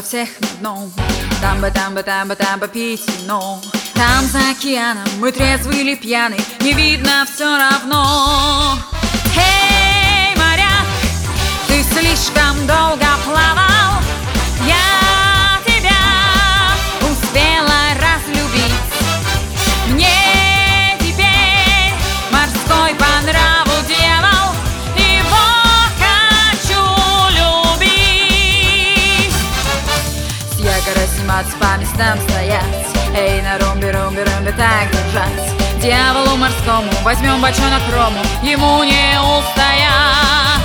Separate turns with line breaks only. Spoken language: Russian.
всех на дно. Там бы пить вино. Там за океаном мы трезвы или пьяны, не видно все равно. Эй, моряк, ты слишком долго плавал, я тебя успела разлюбить. Мне теперь морской по нраву дьявол, его хочу любить. С якоря сниматься, по местам стоять, эй, на румбе так держать. Дьяволу морскому возьмем бочонок рому, ему не устоять.